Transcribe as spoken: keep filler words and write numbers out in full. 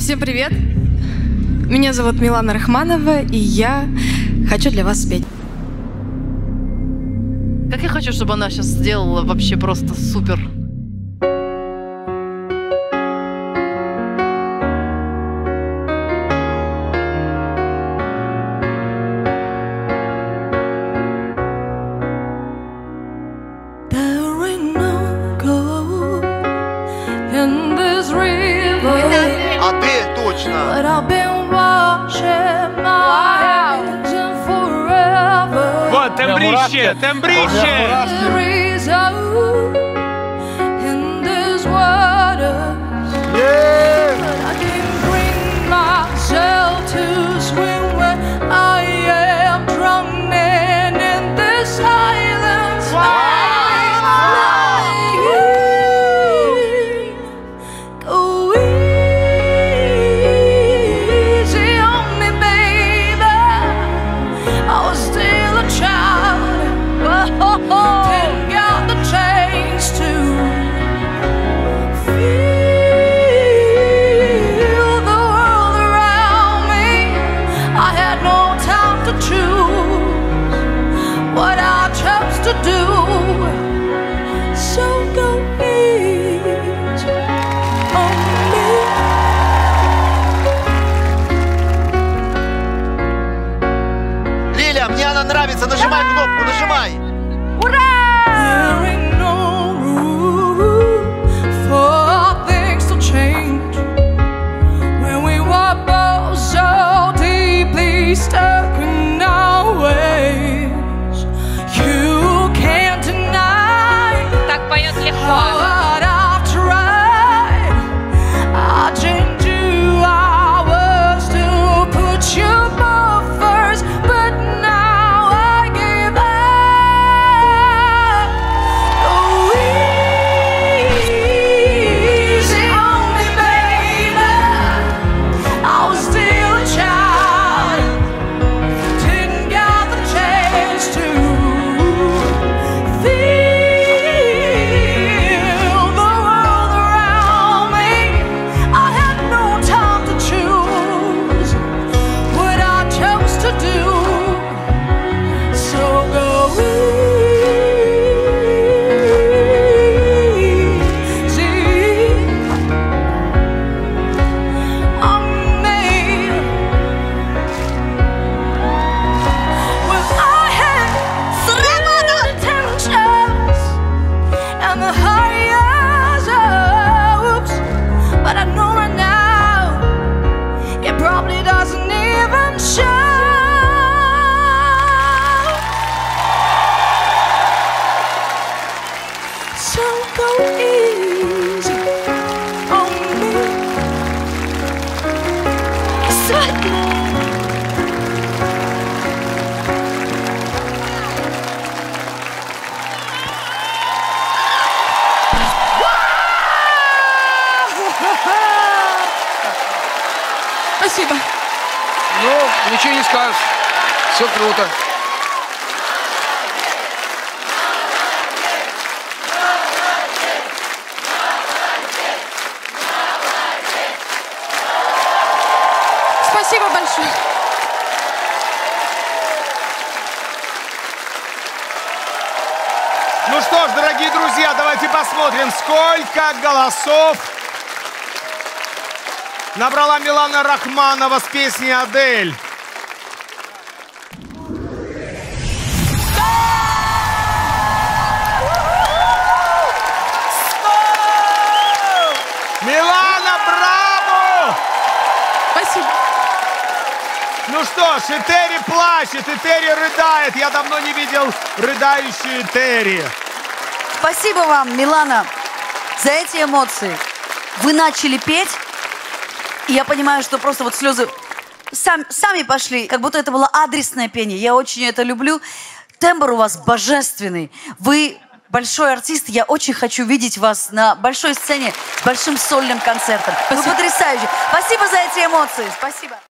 Всем привет! Меня зовут Милана Рахманова, и я хочу для вас спеть. Как я хочу, чтобы она сейчас сделала вообще просто супер. Адель, точно. Вот, тембрище, тембрище. Лиля, мне она нравится. Нажимай кнопку, нажимай. Так поет легко. Спасибо. Ну, ничего не скажешь. Все круто. Спасибо большое. Ну что ж, дорогие друзья, давайте посмотрим, сколько голосов набрала Милана Рахманова с песней «Адель». Милана, браво! Спасибо. Ну что ж, Этери плачет, Этери рыдает. Я давно не видел рыдающую Этери. Спасибо вам, Милана, за эти эмоции. Вы начали петь, и я понимаю, что просто вот слезы сам, сами пошли, как будто это было адресное пение. Я очень это люблю. Тембр у вас божественный. Вы большой артист. Я очень хочу видеть вас на большой сцене с большим сольным концертом. Вы потрясающие. Спасибо за эти эмоции. Спасибо.